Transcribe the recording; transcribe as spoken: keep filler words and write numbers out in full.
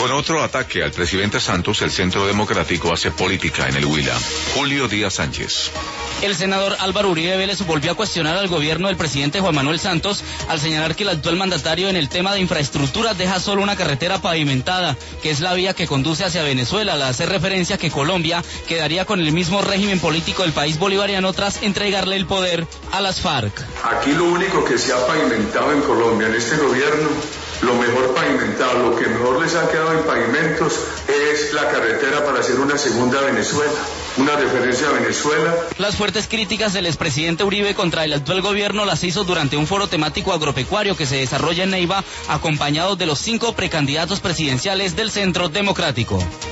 Con otro ataque al presidente Santos, el Centro Democrático hace política en el Huila. Julio Díaz Sánchez. El senador Álvaro Uribe Vélez volvió a cuestionar al gobierno del presidente Juan Manuel Santos al señalar que el actual mandatario en el tema de infraestructura deja solo una carretera pavimentada, que es la vía que conduce hacia Venezuela, al hacer referencia a que Colombia quedaría con el mismo régimen político del país bolivariano tras entregarle el poder a las FARC. Aquí lo único que se ha pavimentado en Colombia, en este gobierno, lo mejor pavimentado, lo que mejor les ha quedado en pavimentos es la carretera para hacer una segunda Venezuela, una referencia a Venezuela. Las fuertes críticas del expresidente Uribe contra el actual gobierno las hizo durante un foro temático agropecuario que se desarrolla en Neiva, acompañado de los cinco precandidatos presidenciales del Centro Democrático.